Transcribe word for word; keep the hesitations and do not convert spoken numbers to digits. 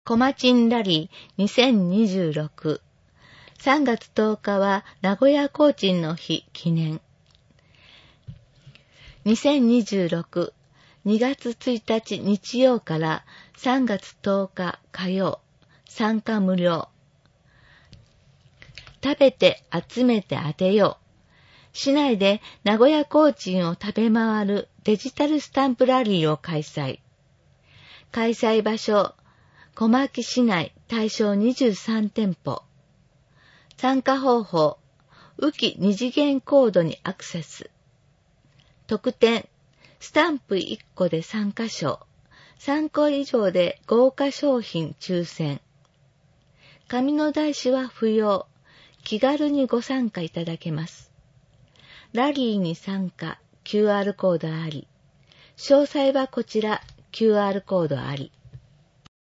コマチンラリーにせんにじゅうろく。さんがつとおかは名古屋コーチンの日記念。にせんにじゅうろく、にがつついたち日曜からさんがつとおか火曜、参加無料。食べて集めて当てよう。市内で名古屋コーチンを食べ回るデジタルスタンプラリーを開催。開催場所、小牧市内対象にじゅうさんてんぽ。参加方法、浮き二次元コードにアクセス。特典、スタンプいっこで参加賞。さんこ以上で豪華商品抽選。紙の台紙は不要。気軽にご参加いただけます。ラリーに参加、キューアール コードあり。詳細はこちら、キューアール コードあり。